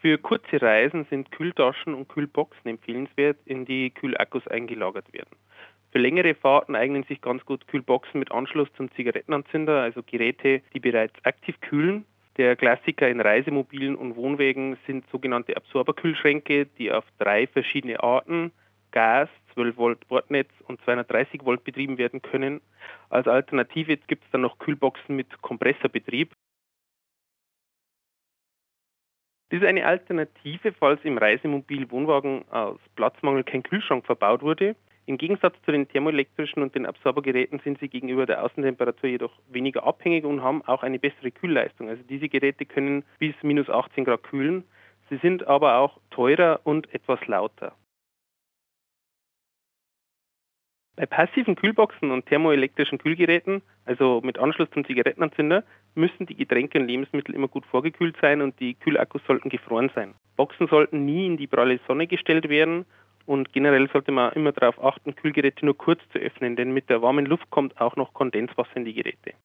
Für kurze Reisen sind Kühltaschen und Kühlboxen empfehlenswert, in die Kühlakkus eingelagert werden. Für längere Fahrten eignen sich ganz gut Kühlboxen mit Anschluss zum Zigarettenanzünder, also Geräte, die bereits aktiv kühlen. Der Klassiker in Reisemobilen und Wohnwägen sind sogenannte Absorberkühlschränke, die auf 3 verschiedene Arten, Gas, 12 Volt Bordnetz und 230 Volt betrieben werden können. Als Alternative gibt es dann noch Kühlboxen mit Kompressorbetrieb. Das ist eine Alternative, falls im Reisemobil-Wohnwagen aus Platzmangel kein Kühlschrank verbaut wurde. Im Gegensatz zu den thermoelektrischen und den Absorbergeräten sind sie gegenüber der Außentemperatur jedoch weniger abhängig und haben auch eine bessere Kühlleistung. Also diese Geräte können bis minus 18 Grad kühlen. Sie sind aber auch teurer und etwas lauter. Bei passiven Kühlboxen und thermoelektrischen Kühlgeräten, also mit Anschluss zum Zigarettenanzünder, müssen die Getränke und Lebensmittel immer gut vorgekühlt sein und die Kühlakkus sollten gefroren sein. Boxen sollten nie in die pralle Sonne gestellt werden und generell sollte man immer darauf achten, Kühlgeräte nur kurz zu öffnen, denn mit der warmen Luft kommt auch noch Kondenswasser in die Geräte.